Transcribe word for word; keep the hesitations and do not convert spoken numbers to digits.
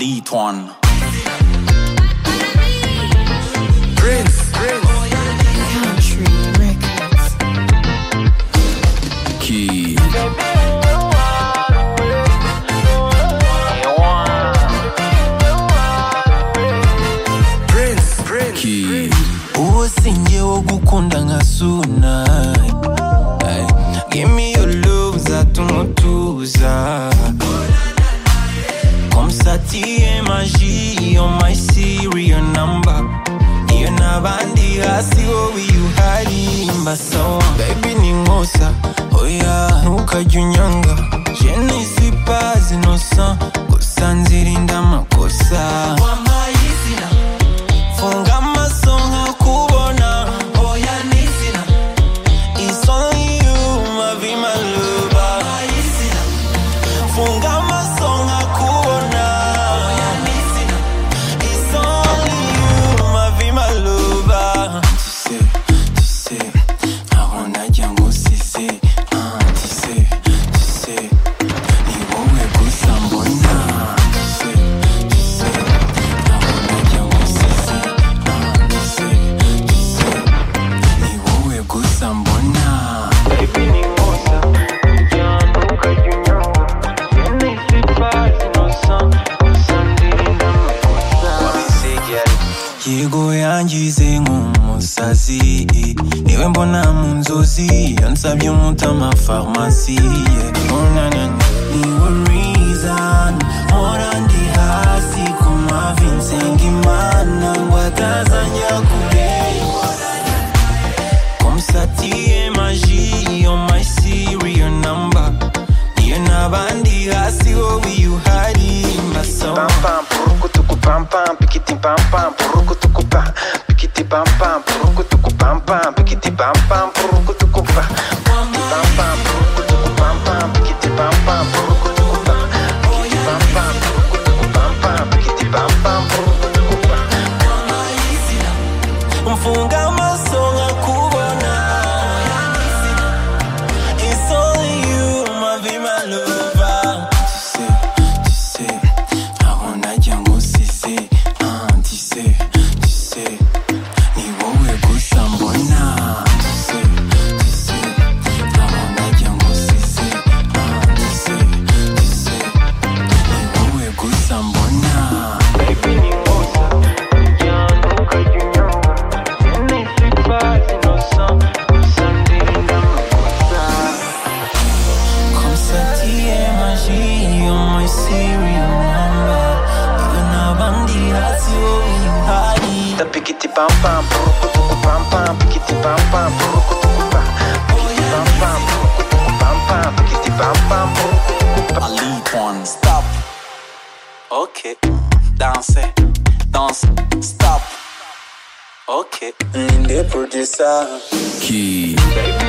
Elite one. Prince, Prince. Country Records. Key. Prince, Prince. Key. Usinge wogukunda nkasuna. Give me your love zatumutuza. Comme ça t'es magie on my serial number. Iyo nabandi hasi wowe uhari mbaso. Baby ni ngosa, oh yeah, ntukajya unyanga. Je ne suis pas innocent, gusa nzirinda amakosa. Funga amaso nkakubona, oya nizina. It's only you, my vie, my lover. Funga amaso nkakubona, oya nizina. It's only you, my vie, my lover. Tu sais, tu sais, aho najya ngusize. Ah, tu sais, tu sais, ni wowe gusa mbona. Tu sais, tu sais, aho najya ngusize. Ah, tu sais, tu sais, ni wowe gusa mbona. Baby ni ngosa, ujya ntukajya unyanga. Je ne suis pas innocent, gusa ndirinda amakosa. Yego yangize nk'umusazi, niwe mbona mu nzozi, iyo nsabye umutama farumasi. Oh na na na, niwe reason mpora ndi hasi ku mavi nsenga Imana ngo atazajya kure. Comme ça t'es magie on my serial number. Iyo nabandi hasi wowe uhari mbaso. Pam pam, purukutuku pam pam, pikiti pam pam, purukutuku pam, pikiti pam pam, purukutuku pam pam, pikiti pam pam, purukutuku pam, pikiti pam pam, purukutuku pam pam, pikiti pam pam, purukutuku pam, pikiti pam pam, purukutuku pam pam, pikiti pam pam, purukutuku pam. Mfunga amaso nkakubona. It's only you, my vie, my lover. Tu sais, tu sais, aho najya ngusize. Ah, tu sais, tu sais, ni wowe gusa mbona. Tu sais, tu sais, aho najya ngusize. Ah, tu sais, tu sais, ni wowe gusa mbona. Baby ni ngosa, ujya ntukajya unyanga. Je ne suis pas innocent, gusa ndirinda amakosa. Comme ça t'es magie on my serial number. Iyo nabandi hasi wowe uhari. The pikiti pam pam, purukutuku pam pam, pikiti pam pam, purukutuku pam, pikiti pam pam, purukutuku pam pam, pikiti pam pam, purukutuku pam. Elite one. Stop. Okay. Dance. Dance. Stop. Okay. Ninde producer. Key. Baby